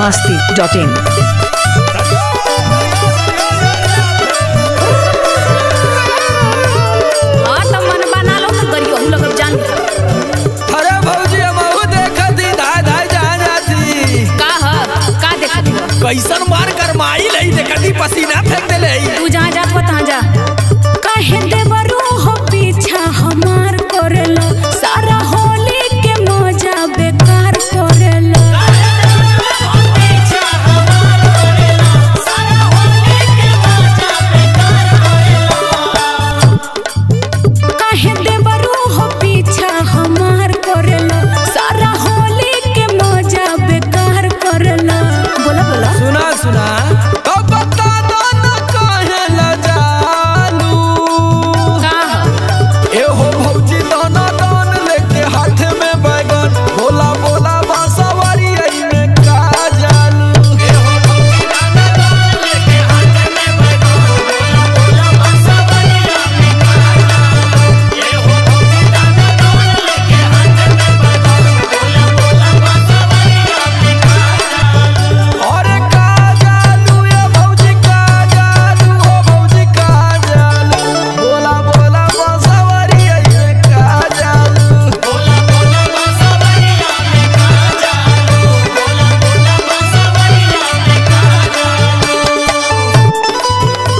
biharmasti.in। कैसन मार कर माई लई देखती पसीना फेंक देले तू जहाँ जात हो तहाँ जा। काहे देवरू हो पीछा हमार करेला सारा होली के मजा बेकार करेला। काहे देवरू हो पीछा हमार करेला सारा होली के मजा बेकार करेला। बोला बोला सुना सुना तो बता दो न काहे ल जालू का ए हो भौजी दाना दान लेके हाथ में बैगन बोला बोला बांसवारी आई में का जालू ए हो भौजी दाना दान लेके हाथ में बैगन बोला बोला बांसवारी आई में का जालू ए हो भौजी दाना दान लेके हाथ में बैगन बोला बोला बांसवारी आई में का जालू और का जालू ए भौजी का जालू हो भौजी का जालू बोला बोला बांसवारी आई में का जालू बोला बोला बांसवारी आई में का जालू बोला बोला बांसवारी आई में का जालू।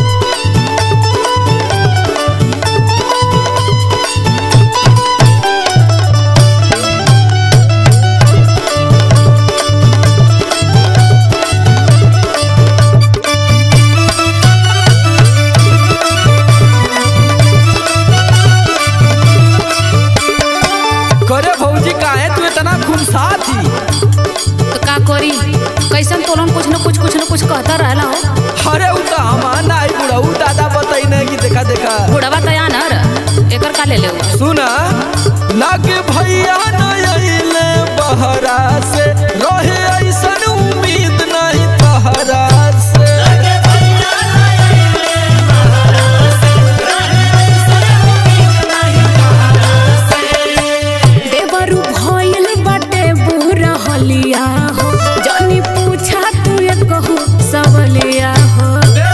करे भौजी काहे तू इतना खुनसा थी तो का करी कैसन तोलन कुछ न कुछ कहता रहला हो। अरे उ त हमार नाई बुढ़ऊ दादा बताई नहीं कि देखा देखा बुढ़वा तया न एकर का ले ले सुना लागे भैया न अइले बहरा से रहे ऐसन उम्मीद नहीं तहरा से लागे भैया न अइले बहरा से रहे ऐसन उम्मीद नहीं तहरा से देवरू भइल बाटे बुरा हलिया हो जानी पूछा तू ये कहू सवलिया हो।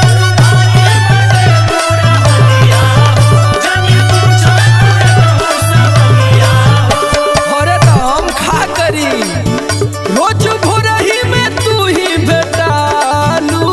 अरे तो हम खा करी रोज भोरही में तू ही भेटालू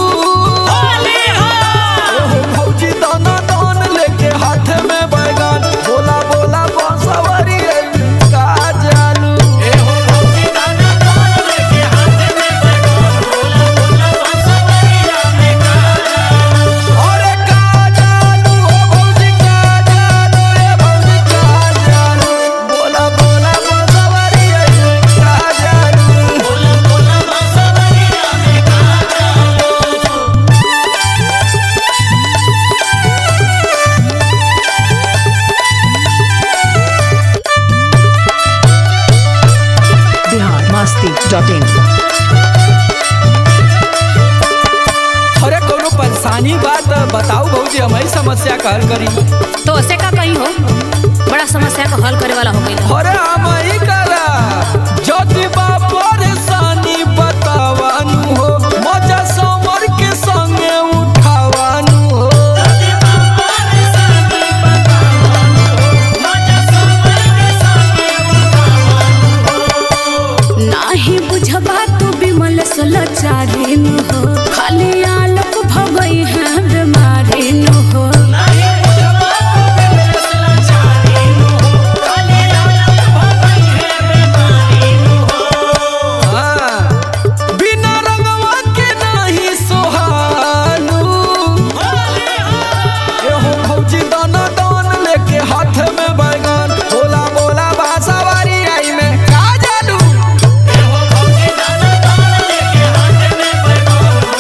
ओहो भौजी दाना दान लेके हाथ में बैगन बोला बोला बांसवारी का जालू एहो भौजी दाना दान लेके हाथ में बैगन बोला बोला बांसवारी में का जालू अरे का जालू ओ भौजी का जालू ए भौजी का जालू बोला बोला बांसवारी में का जालू बोला बोला बांसवारी में का जालू। biharmasti.in। अरे कोनो परेशानी बात बताओ भौजी हम ही समस्या का हल करी तो ऐसे का कहीं हो बड़ा समस्या का हल करे वाला हो गई। अरे हम ही करा ज्योति बा परेशानी बतावानू हो मजा समर के संगे उठावानू हो नाही बुझबा तू बिमल सलचारी न हो खाली आलोक भगई है बीमारी न हो। बिना रंगवा के नहीं सोहानू एहो भौजी दाना दान लेके हाथ में बैगन बोला बोला बांसवारी आई में का जालू एहो भौजी दाना दान लेके हाथ में बैगन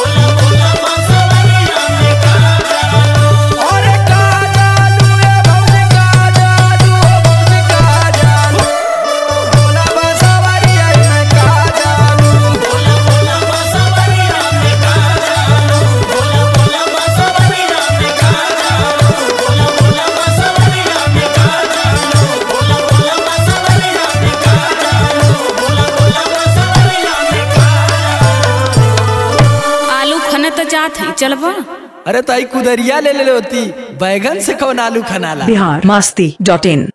जात ही चलबा। अरे ताई कुदरिया ले ले होती, बैगन से कौन आलू खनाला। biharmasti.in